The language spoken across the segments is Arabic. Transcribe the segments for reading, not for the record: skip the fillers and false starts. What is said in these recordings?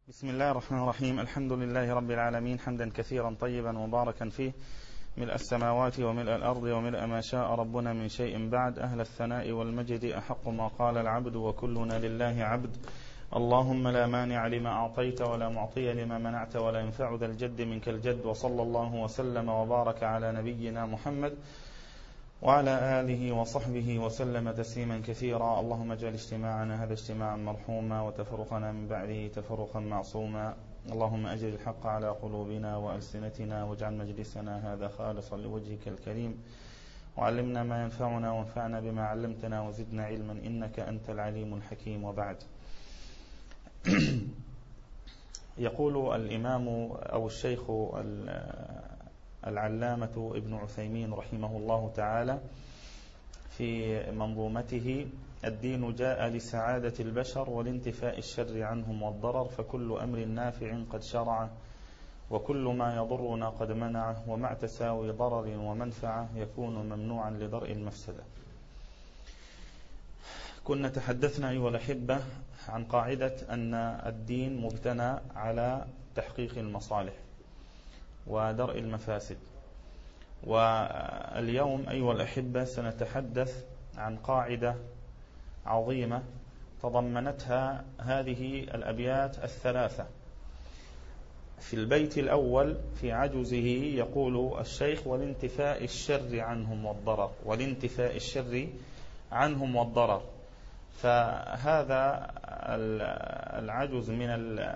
بسم الله الرحمن الرحيم. الحمد لله رب العالمين، حمدا كثيرا طيبا مباركا فيه، ملء السماوات وملء الأرض وملء ما شاء ربنا من شيء بعد. أهل الثناء والمجد أحق ما قال العبد وكلنا لله عبد. اللهم لا مانع لما أعطيت ولا معطي لما منعت ولا ينفع ذا الجد منك الجد. وصلى الله وسلم وبارك على نبينا محمد وعلى آله وصحبه وسلم تسليما كثيرا. اللهم اجعل اجتماعنا هذا اجتماعا مرحوما وتفرقنا من بعده تفرقا معصوما. اللهم أجل الحق على قلوبنا وألسنتنا واجعل مجلسنا هذا خالصا لوجهك الكريم، وعلمنا ما ينفعنا وانفعنا بما علمتنا وزدنا علما إنك أنت العليم الحكيم. وبعد. يقول الإمام أو الشيخ العلامة ابن عثيمين رحمه الله تعالى في منظومته: الدين جاء لسعادة البشر ولانتفاء الشر عنهم والضرر، فكل أمر نافع قد شرع وكل ما يضرنا قد منعه، ومع تساوي ضرر ومنفعة يكون ممنوعا لدرء المفسدة. كنا تحدثنا أيها الأحبة عن قاعدة أن الدين مبتنى على تحقيق المصالح ودرء المفاسد، واليوم أيها الأحبة سنتحدث عن قاعدة عظيمة تضمنتها هذه الأبيات الثلاثة. في البيت الأول في عجزه يقول الشيخ: والانتفاء الشر عنهم والضرر، والانتفاء الشر عنهم والضرر. فهذا العجز من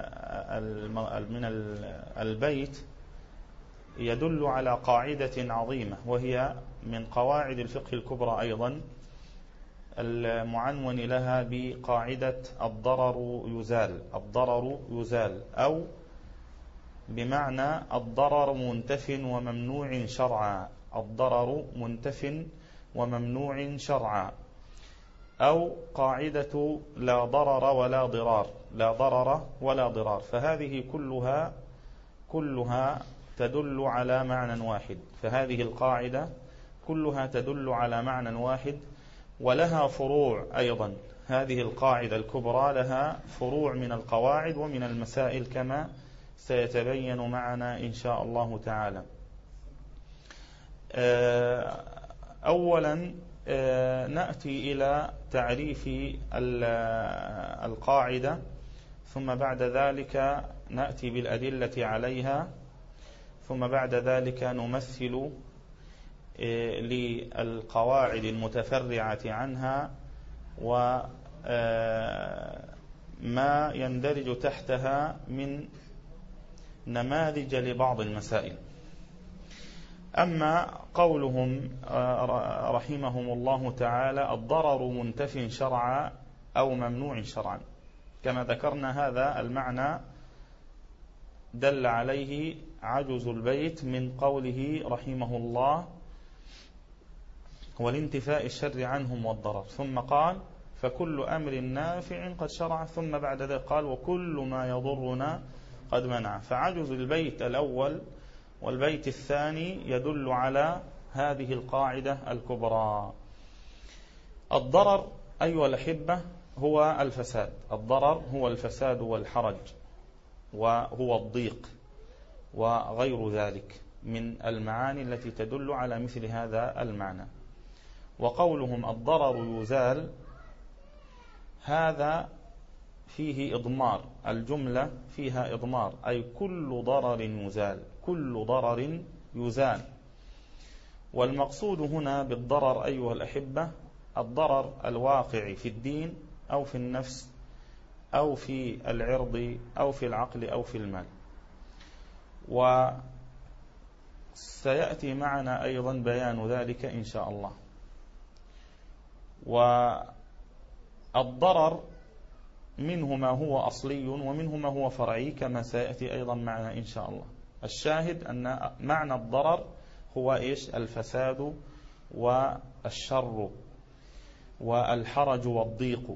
البيت يدل على قاعدة عظيمة، وهي من قواعد الفقه الكبرى أيضا، المعنون لها بقاعدة الضرر يزال. الضرر يزال، أو بمعنى الضرر منتف وممنوع شرعا. الضرر منتف وممنوع شرعا، أو قاعدة لا ضرر ولا ضرار. لا ضرر ولا ضرار، فهذه كلها تدل على معنى واحد. فهذه القاعدة كلها تدل على معنى واحد، ولها فروع أيضا. هذه القاعدة الكبرى لها فروع من القواعد ومن المسائل كما سيتبين معنا إن شاء الله تعالى. أولا نأتي إلى تعريف القاعدة، ثم بعد ذلك نأتي بالأدلة عليها، ثم بعد ذلك نمثل للقواعد المتفرعة عنها وما يندرج تحتها من نماذج لبعض المسائل. أما قولهم رحمهم الله تعالى: الضرر منتف شرعا أو ممنوع شرعا، كما ذكرنا هذا المعنى دل عليه عجز البيت من قوله رحمه الله: والانتفاء الشر عنهم والضرر، ثم قال: فكل أمر نافع قد شرع، ثم بعد ذلك قال: وكل ما يضرنا قد منع. فعجز البيت الأول والبيت الثاني يدل على هذه القاعدة الكبرى. الضرر أيها الأحبة هو الفساد. الضرر هو الفساد والحرج، وهو الضيق وغير ذلك من المعاني التي تدل على مثل هذا المعنى. وقولهم الضرر يزال، هذا فيه إضمار، الجملة فيها إضمار، أي كل ضرر يزال، كل ضرر يزال. والمقصود هنا بالضرر أيها الأحبة الضرر الواقع في الدين أو في النفس أو في العرض أو في العقل أو في المال. وسيأتي معنا أيضا بيان ذلك إن شاء الله. والضرر منه ما هو أصلي ومنه ما هو فرعي كما سيأتي أيضا معنا إن شاء الله. الشاهد أن معنى الضرر هو إيش؟ الفساد والشر والحرج والضيق.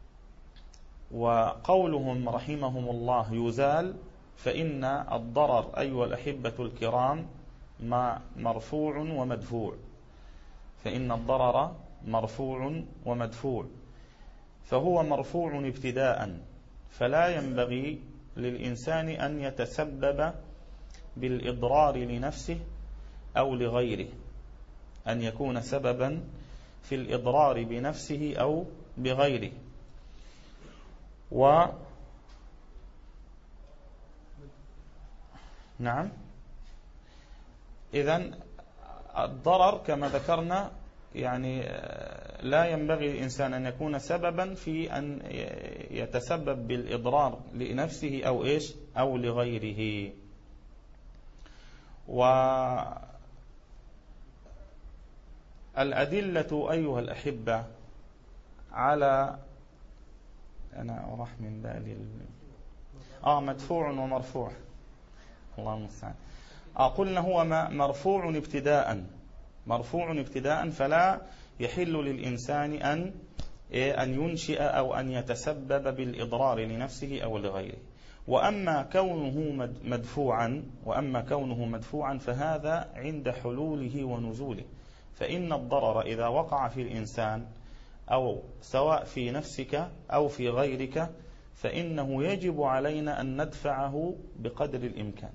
وقولهم رحمهم الله يزال، فإن الضرر أيها الأحبة الكرام مرفوع ومدفوع. فإن الضرر مرفوع ومدفوع، فهو مرفوع ابتداء، فلا ينبغي للإنسان أن يتسبب بالإضرار لنفسه أو لغيره، أن يكون سببا في الإضرار بنفسه أو بغيره. نعم، إذن الضرر كما ذكرنا يعني لا ينبغي للإنسان أن يكون سببا في أن يتسبب بالإضرار لنفسه أو إيش أو لغيره. والأدلة أيها الأحبة على أنا أراح من بالي مدفوع ومرفوع، الله المستعان. قلنا هو مرفوع ابتداء، فلا يحل للإنسان أن ينشئ أو أن يتسبب بالإضرار لنفسه أو لغيره. وأما كونه مدفوعا فهذا عند حلوله ونزوله. فإن الضرر إذا وقع في الإنسان أو سواء في نفسك أو في غيرك فإنه يجب علينا أن ندفعه بقدر الإمكان،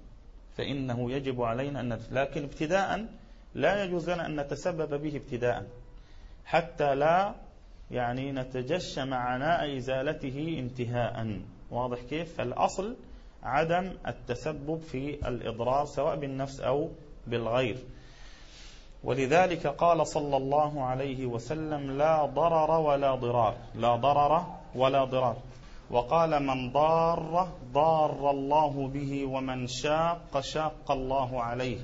لكن ابتداء لا يجوز لنا أن نتسبب به ابتداء حتى لا يعني نتجشم عناء إزالته انتهاء. واضح كيف؟ فالأصل عدم التسبب في الإضرار سواء بالنفس أو بالغير. ولذلك قال صلى الله عليه وسلم: لا ضرر ولا ضرار. وقال: من ضار الله به، ومن شاق الله عليه.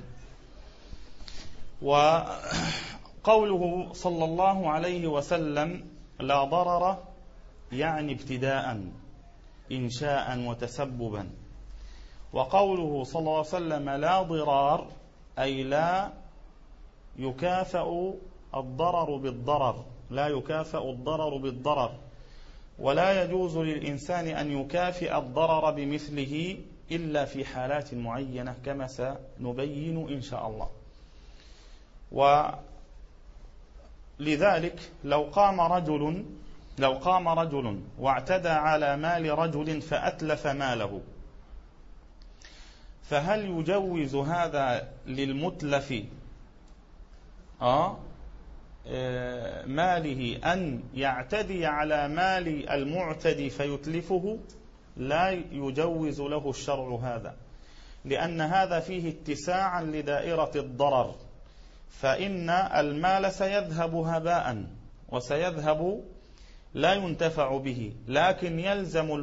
وقوله صلى الله عليه وسلم لا ضرر يعني ابتداء إنشاء وتسببا، وقوله صلى الله عليه وسلم لا ضرار أي لا يكافأ الضرر بالضرر، ولا يجوز للإنسان أن يكافئ الضرر بمثله إلا في حالات معينة كما سنبين إن شاء الله. ولذلك لو قام رجل واعتدى على مال رجل فأتلف ماله، فهل يجوز هذا للمتلف ماله أن يعتدي على مال المعتدي فيتلفه؟ لا يجوز له الشرع هذا، لأن هذا فيه اتساعا لدائرة الضرر، فإن المال سيذهب هباء وسيذهب لا ينتفع به، لكن يلزم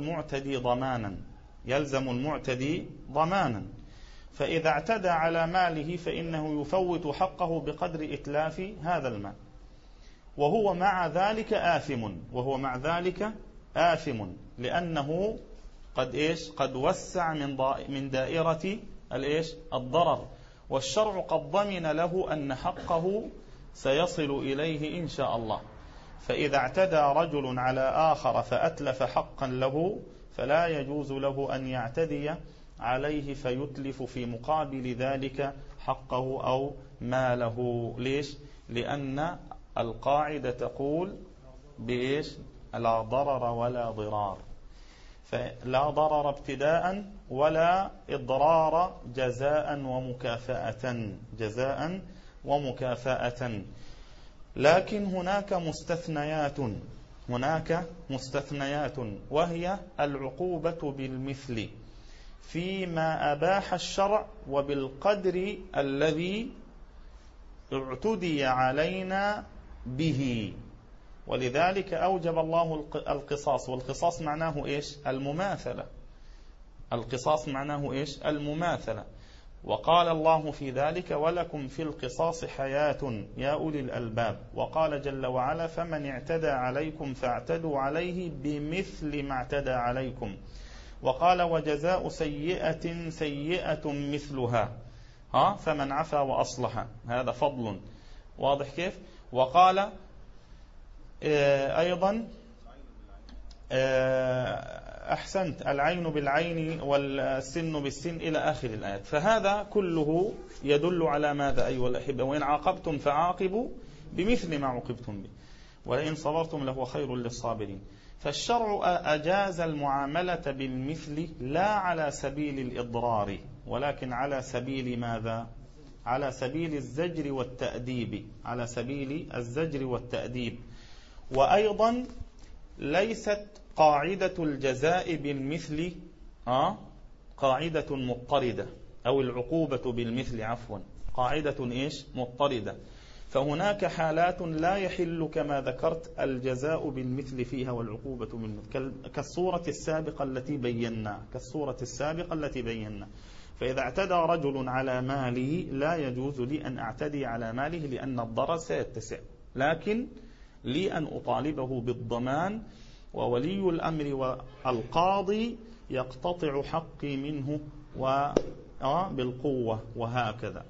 المعتدي ضمانا. فإذا اعتدى على ماله فإنه يفوت حقه بقدر إتلاف هذا المال، وهو مع ذلك آثم لأنه قد وسع من دائرة الضرر، والشرع قد ضمن له أن حقه سيصل إليه إن شاء الله. فإذا اعتدى رجل على آخر فأتلف حقا له فلا يجوز له أن يعتدي عليه فيتلف في مقابل ذلك حقه أو ماله. ليش؟ لأن القاعدة تقول لا ضرر ولا ضرار، فلا ضرر ابتداء ولا إضرار جزاء ومكافأة. لكن هناك مستثنيات، وهي العقوبة بالمثل فيما أباح الشرع وبالقدر الذي اعتدي علينا به. ولذلك أوجب الله القصاص، والقصاص معناه المماثلة. وقال الله في ذلك: ولكم في القصاص حياة يا أولي الألباب. وقال جل وعلا: فمن اعتدى عليكم فاعتدوا عليه بمثل ما اعتدى عليكم. وقال: وجزاء سيئة مثلها فمن عفا وأصلح. هذا فضل. واضح كيف؟ وقال أيضا أحسنت، العين بالعين والسن بالسن إلى آخر الآيات. فهذا كله يدل على ماذا أيها الأحبة؟ وإن عاقبتم فعاقبوا بمثل ما عوقبتم به ولئن صبرتم لهو خير للصابرين. فالشرع أجاز المعاملة بالمثل لا على سبيل الإضرار، ولكن على سبيل ماذا؟ على سبيل الزجر والتأديب، على سبيل الزجر والتأديب. وأيضا ليست قاعدة الجزاء بالمثل قاعدة مضطردة، أو العقوبة بالمثل عفوا قاعدة مضطردة. فهناك حالات لا يحل كما ذكرت الجزاء بالمثل فيها والعقوبة بالمثل، كالصورة السابقة التي بينا. فإذا اعتدى رجل على ماله لا يجوز لي أن أعتدي على ماله لأن الضرر سيتسع، لكن لي أن أطالبه بالضمان، وولي الأمر والقاضي يقتطع حقي منه بالقوة، وهكذا.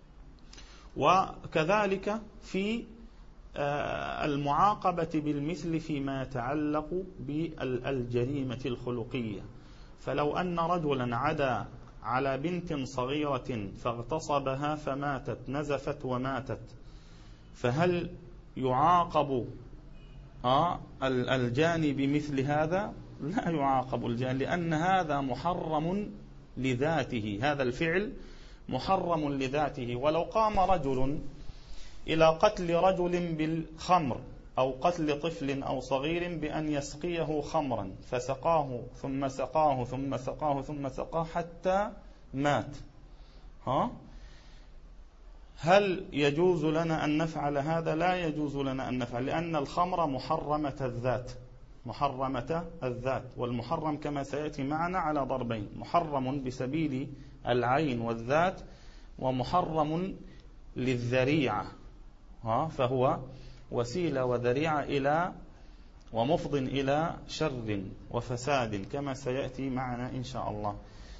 وكذلك في المعاقبة بالمثل فيما يتعلق بالجريمة الخلقية. فلو أن رجلا عدا على بنت صغيرة فاغتصبها فماتت، نزفت وماتت، فهل يعاقب الجاني بمثل هذا؟ لا يعاقب الجاني، لأن هذا محرم لذاته، هذا الفعل محرم لذاته. ولو قام رجل إلى قتل رجل بالخمر، أو قتل طفل أو صغير بأن يسقيه خمرا، فسقاه ثم سقاه ثم سقاه ثم سقاه حتى مات، هل يجوز لنا أن نفعل هذا؟ لا يجوز لنا أن نفعل، لأن الخمر محرمة الذات، والمحرم كما سيأتي معنا على ضربين: محرم بسبيل العين والذات، ومحرم للذريعة، فهو وسيلة وذريعة إلى ومفض إلى شر وفساد كما سيأتي معنا إن شاء الله.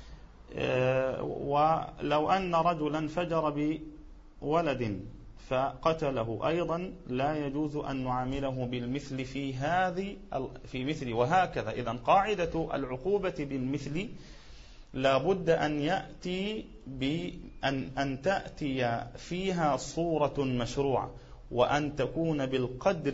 ولو أن رجلا فجر بولد فقتله أيضا لا يجوز أن نعامله بالمثل في مثل. وهكذا إذن قاعدة العقوبة بالمثل لا بد أن يأتي أن تأتي فيها صورة مشروعة، وأن تكون بالقدر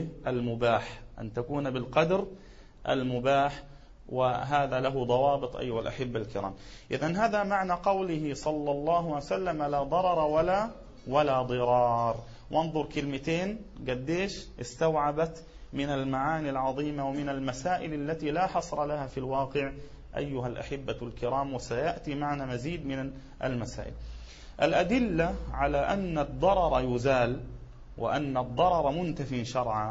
المباح، وهذا له ضوابط أيها الأحبة الكرام. إذن هذا معنى قوله صلى الله عليه وسلم: لا ضرر ولا ضرار. وانظر كلمتين قديش استوعبت من المعاني العظيمة ومن المسائل التي لا حصر لها في الواقع أيها الأحبة الكرام، وسيأتي معنا مزيد من المسائل. الأدلة على أن الضرر يزال وأن الضرر منتف شرعا: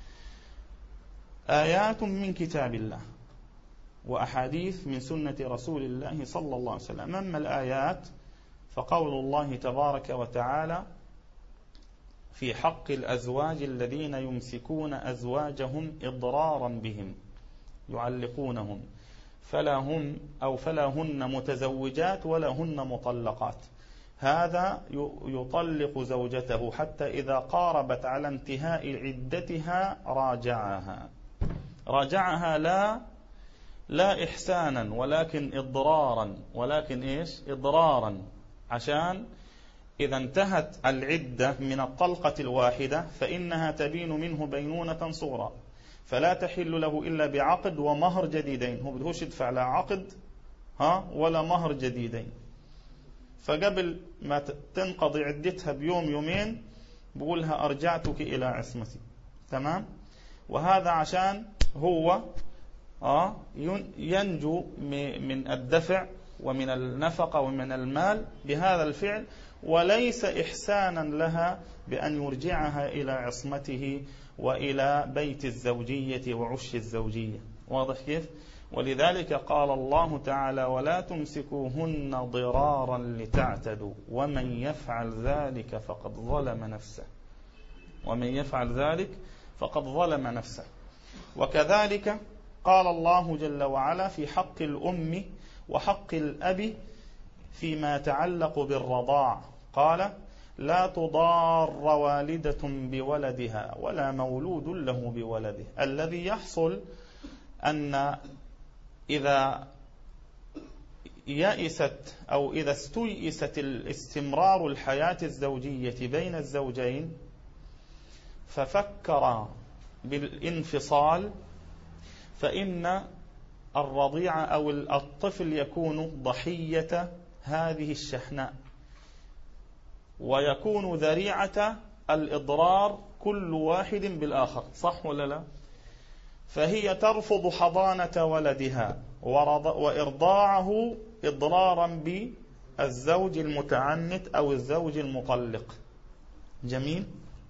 آيات من كتاب الله وأحاديث من سنة رسول الله صلى الله عليه وسلم. أما الآيات فقول الله تبارك وتعالى في حق الأزواج الذين يمسكون أزواجهم إضرارا بهم يعلقونهم فلا هن متزوجات ولا هن مطلقات. هذا يطلق زوجته حتى إذا قاربت على انتهاء عدتها راجعها لا إحسانا ولكن إضرارا، عشان إذا انتهت العدة من الطلقة الواحدة فإنها تبين منه بينونة صغرى، فلا تحل له إلا بعقد ومهر جديدين. هو بدهوش يدفع لا عقد ولا مهر جديدين، فقبل ما تنقضي عدتها بيوم يومين بقولها أرجعتك إلى عصمتي. تمام؟ وهذا عشان هو ينجو من الدفع ومن النفقة ومن المال بهذا الفعل، وليس إحسانا لها بأن يرجعها إلى عصمته وإلى بيت الزوجية وعش الزوجية. واضح كيف؟ ولذلك قال الله تعالى: ولا تمسكوهن ضرارا لتعتدوا ومن يفعل ذلك فقد ظلم نفسه. وكذلك قال الله جل وعلا في حق الأم وحق الأب فيما يتعلق بالرضاع، قال: لا تضار والدة بولدها ولا مولود له بولده. الذي يحصل أن إذا يئست أو إذا استيئست الاستمرار الحياة الزوجية بين الزوجين ففكر بالانفصال، فإن الرضيع أو الطفل يكون ضحية هذه الشحناء، ويكون ذريعة الإضرار كل واحد بالآخر، صح ولا لا؟ فهي ترفض حضانة ولدها وإرضاعه إضرارا بالزوج المتعنت أو الزوج المطلق. جميل.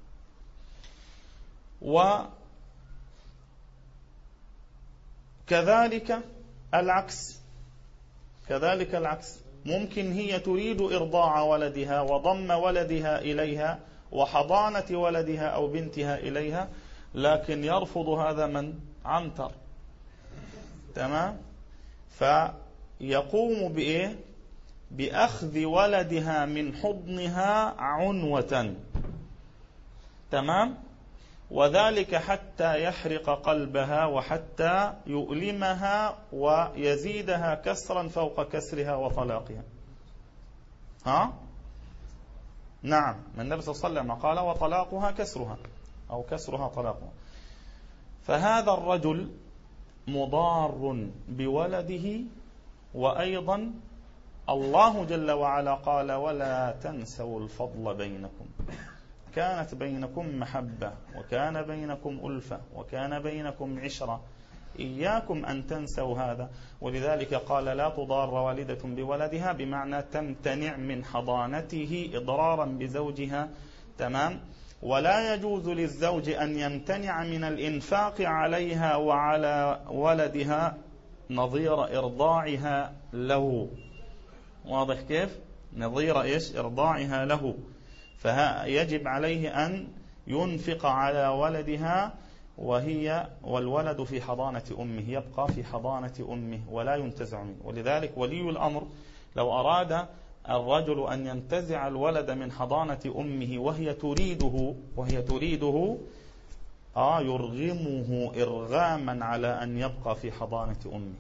وكذلك العكس، ممكن هي تريد إرضاع ولدها وضم ولدها إليها وحضانة ولدها أو بنتها إليها، لكن يرفض هذا من عنتر. تمام. فيقوم بإيه؟ بأخذ ولدها من حضنها عنوة. تمام. وذلك حتى يحرق قلبها وحتى يؤلمها ويزيدها كسرا فوق كسرها وطلاقها. نعم، النبي صلى الله عليه وسلم قال وطلاقها كسرها أو كسرها طلاقها. فهذا الرجل مضار بولده، وأيضا الله جل وعلا قال ولا تنسوا الفضل بينكم، كانت بينكم محبة وكان بينكم ألفة وكان بينكم عشرة، إياكم أن تنسوا هذا. ولذلك قال لا تضار والدة بولدها، بمعنى تمتنع من حضانته إضرارا بزوجها. تمام. ولا يجوز للزوج أن يمتنع من الإنفاق عليها وعلى ولدها نظير إرضاعها له. واضح كيف؟ نظير إيش؟ إرضاعها له. فيجب عليه أن ينفق على ولدها والولد في حضانة أمه، يبقى في حضانة أمه ولا ينتزع منه. ولذلك ولي الأمر لو أراد الرجل أن ينتزع الولد من حضانة أمه وهي تريده يرغمه إرغاما على أن يبقى في حضانة أمه،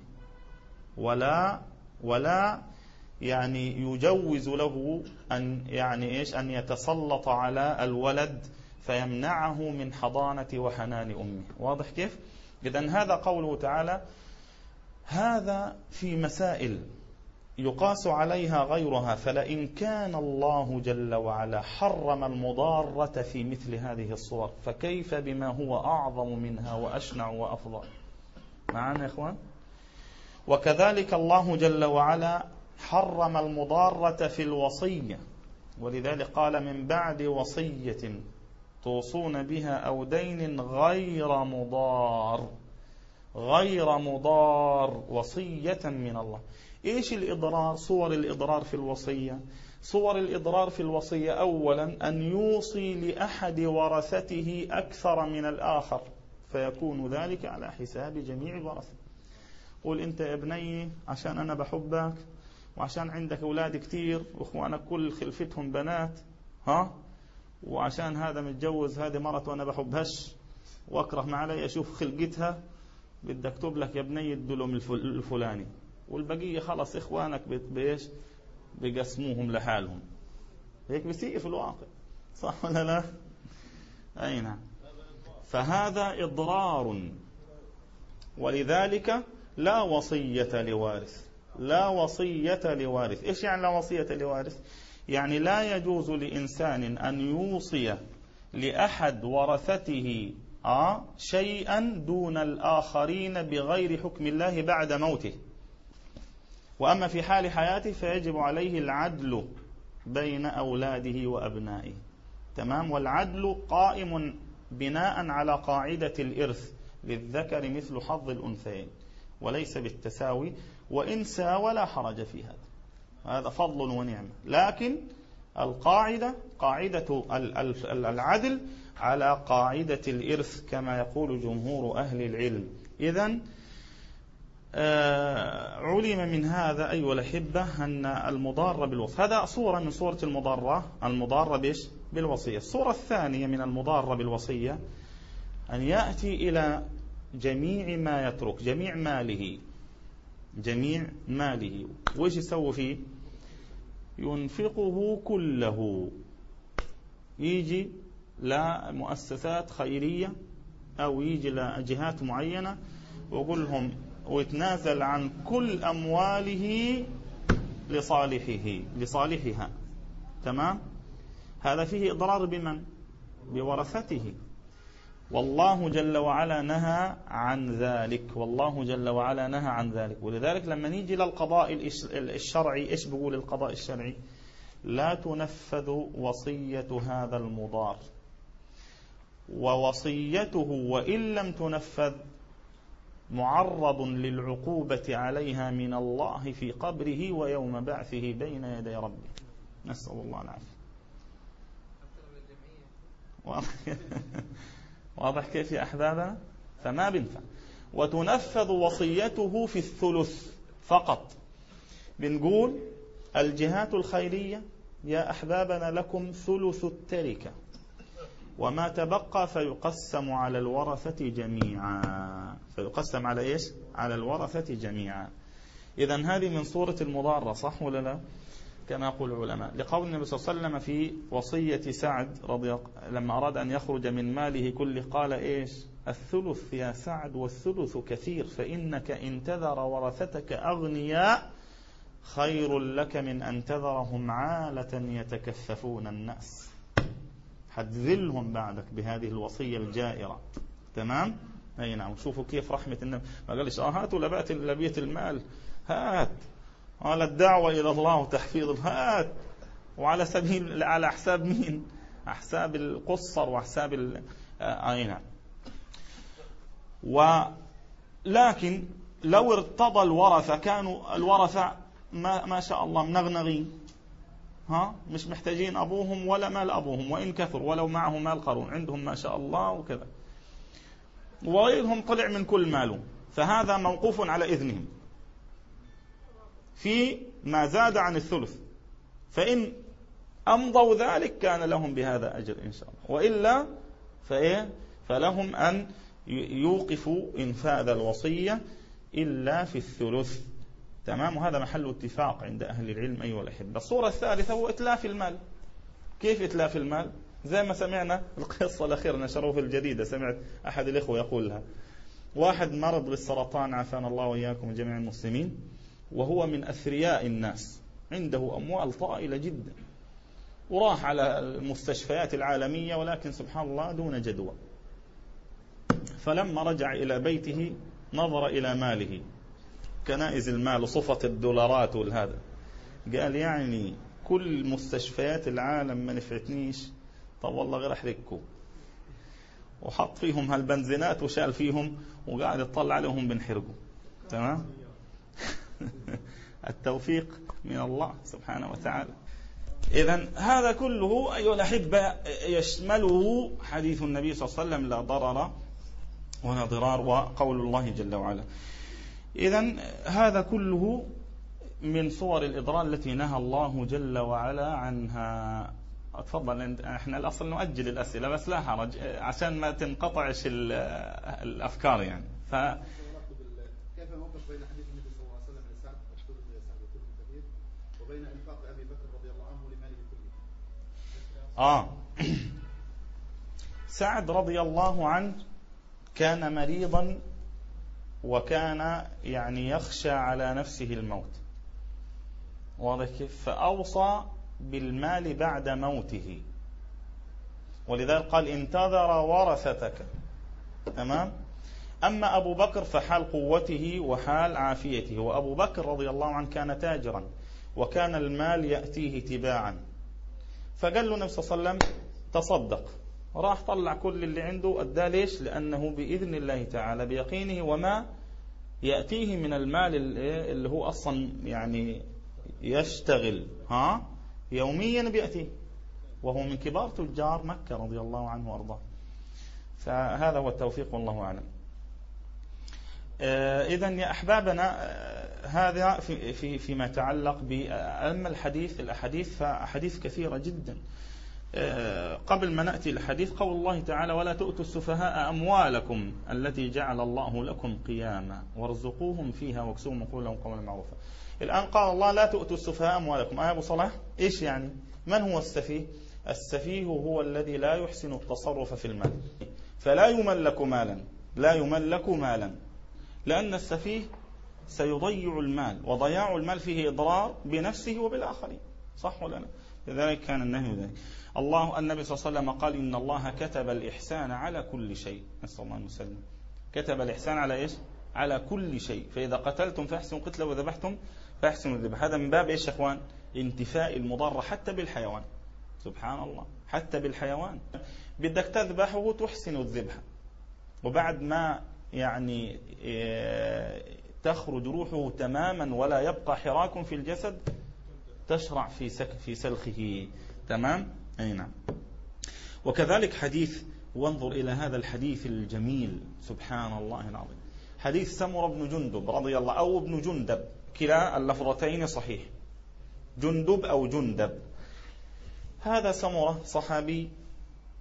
ولا يعني يجوز له أن يتسلط على الولد فيمنعه من حضانة وحنان أمه. واضح كيف؟ إذن هذا قوله تعالى. هذا في مسائل يقاس عليها غيرها، فلئن كان الله جل وعلا حرم المضارة في مثل هذه الصور فكيف بما هو أعظم منها وأشنع وأفضل. معنا يا إخوان؟ وكذلك الله جل وعلا حرم المضارة في الوصية، ولذلك قال من بعد وصية توصون بها أو دين غير مضار وصية من الله. إيش الإضرار؟ صور الإضرار في الوصية. صور الإضرار في الوصية أولا أن يوصي لأحد ورثته أكثر من الآخر، فيكون ذلك على حساب جميع الورثة. قول أنت يا ابني عشان أنا بحبك وعشان عندك أولاد كتير وإخوانك كل خلفتهم بنات، وعشان هذا متجوز هذه مرت وأنا بحبهش وأكره ما علي أشوف خلقتها، بدي أكتب لك يا ابني الدلم الفلاني، والبقية خلص إخوانك بإيش بقسموهم لحالهم. هيك بيصير في الواقع، صح ولا لا؟ أي نعم. فهذا إضرار. ولذلك لا وصية لوارث. إيش يعني لا وصية لوارث؟ يعني لا يجوز لإنسان أن يوصي لأحد ورثته شيئا دون الآخرين بغير حكم الله بعد موته. وأما في حال حياته فيجب عليه العدل بين أولاده وأبنائه. تمام. والعدل قائم بناء على قاعدة الإرث للذكر مثل حظ الأنثيين، وليس بالتساوي، وإن ساوى لا حرج في هذا فضل ونعمة. لكن القاعدة قاعدة العدل على قاعدة الإرث كما يقول جمهور أهل العلم. إذن علم من هذا أيها الأحبة أن المضارة بالوصية، هذا صورة من صورة المضارة بالوصية. الصورة الثانية من المضارة بالوصية أن يأتي إلى جميع ما يترك، جميع ماله وإيش يسوي فيه؟ ينفقه كله. يجي لمؤسسات خيرية أو يجي لجهات معينة ويقول لهم ويتنازل عن كل أمواله لصالحها. تمام؟ هذا فيه إضرار بمن؟ بورثته. والله جل وعلا نهى عن ذلك، والله جل وعلا نهى عن ذلك. ولذلك لما نيجي للقضاء الشرعي، إيش بيقول القضاء الشرعي؟ لا تنفذ وصية هذا المضار، ووصيته وإن لم تنفذ معرض للعقوبة عليها من الله في قبره ويوم بعثه بين يدي ربه. نسأل الله العافية. واضح كيف يا أحبابنا؟ فما بنفع. وتنفذ وصيته في الثلث فقط. بنقول الجهات الخيرية يا أحبابنا لكم ثلث التركة، وما تبقى فيقسم على الورثة جميعا. فيقسم على إيش؟ على الورثة جميعا. إذن هذه من صورة المضارة، صح ولا لا؟ كما يقول العلماء، لقول النبي صلى الله عليه وسلم في وصية سعد لما أراد أن يخرج من ماله كله قال إيش؟ الثلث يا سعد والثلث كثير، فإنك إن تذر ورثتك أغنياء خير لك من أن تذرهم عالة يتكففون الناس. حتذلهم بعدك بهذه الوصية الجائرة. تمام؟ أي نعم. شوفوا كيف رحمة النبي، ما قالش هاتوا لبيت المال، هات على الدعوة إلى الله وتحفيظ، هات وعلى سبيل على حساب مين؟ حساب القصر وحساب أي نعم. ولكن لو ارتضى الورثة، كانوا الورثة ما شاء الله منغنغين، مش محتاجين أبوهم ولا مال أبوهم وإن كثر، ولو معه مال قارون، عندهم ما شاء الله وكذا، وغيرهم طلع من كل ماله، فهذا موقوف على إذنهم في ما زاد عن الثلث. فإن أمضوا ذلك كان لهم بهذا أجر إن شاء الله، وإلا فلهم أن يوقفوا إنفاذ الوصية إلا في الثلث. تمام؟ وهذا محل اتفاق عند أهل العلم أيها الأحبة. الصورة الثالثة هو إتلاف المال. كيف إتلاف المال؟ زي ما سمعنا القصة الأخيرة نشروه في الجديدة، سمعت أحد الإخوة يقولها. واحد مرض بالسرطان، عافانا الله وإياكم جميع المسلمين، وهو من أثرياء الناس، عنده أموال طائلة جدا، وراح على المستشفيات العالمية، ولكن سبحان الله دون جدوى. فلما رجع إلى بيته نظر إلى ماله، كنائز المال وصفة الدولارات والهذا، قال يعني كل مستشفيات العالم ما نفعتنيش، طب والله غير أحرقكم. وحط فيهم هالبنزينات وشال فيهم وقاعد يطلع عليهم بنحرقوا. تمام؟ التوفيق من الله سبحانه وتعالى. إذن هذا كله أيها الأحبة يشمله حديث النبي صلى الله عليه وسلم لا ضرر ولا ضرار، وقول الله جل وعلا. إذن هذا كله من صور الإضرار التي نهى الله جل وعلا عنها. أتفضل، احنا الأصل نؤجل الأسئلة بس لا حرج عشان ما تنقطعش الأفكار يعني. كيف موقف بين حديث النبي صلى الله عليه وسلم لسعد الكبير وبين إنفاق أبي بكر رضي الله عنه لماله كله؟ سعد رضي الله عنه كان مريضا، وكان يعني يخشى على نفسه الموت، واضح كيف؟ فأوصى بالمال بعد موته، ولذلك قال انتظر ورثتك. تمام؟ أما أبو بكر فحال قوته وحال عافيته، وأبو بكر رضي الله عنه كان تاجرا، وكان المال يأتيه تباعا، فقال له النبي صلى الله عليه وسلم تصدق، راح طلع كل اللي عنده أداه. ليش؟ لأنه بإذن الله تعالى بيقينه، وما يأتيه من المال اللي هو أصلا يعني يشتغل يوميا بيأتيه، وهو من كبار تجار مكة رضي الله عنه وأرضاه. فهذا هو التوفيق والله أعلم. إذن يا أحبابنا هذا فيما يتعلق بأما الأحاديث فأحاديث كثيرة جدا. قبل ما نأتي الحديث، قول الله تعالى ولا تؤتوا السفهاء أموالكم التي جعل الله لكم قياما وارزقوهم فيها واكسوهم وقولوا لهم قولا معروفا. الآن قال الله لا تؤتوا السفهاء أموالكم. أبو صلاح إيش يعني؟ من هو السفيه؟ السفيه هو الذي لا يحسن التصرف في المال، فلا يملك مالا، لا يملك مالا، لأن السفيه سيضيع المال، وضياع المال فيه إضرار بنفسه وبالآخرين، صح ولا لا؟ لذلك كان النهي ذلك. النبي صلى الله عليه وسلم قال إن الله كتب الإحسان على كل شيء، نسأل الله المسلم. كتب الإحسان على إيش؟ على كل شيء. فإذا قتلتم فاحسنوا القتل وذبحتم فاحسنوا الذبح. هذا من باب إيش يا إخوان؟ انتفاء المضرة حتى بالحيوان. سبحان الله، حتى بالحيوان بدك تذبحه تحسن الذبح، وبعد ما يعني تخرج روحه تماما ولا يبقى حراك في الجسد تشرع في سلخه. تمام؟ أي نعم. وكذلك حديث، وانظر إلى هذا الحديث الجميل، سبحان الله العظيم، حديث سمرة بن جندب رضي الله، أو ابن جندب، كلا اللفظتين صحيح، جندب أو جندب. هذا سمرة صحابي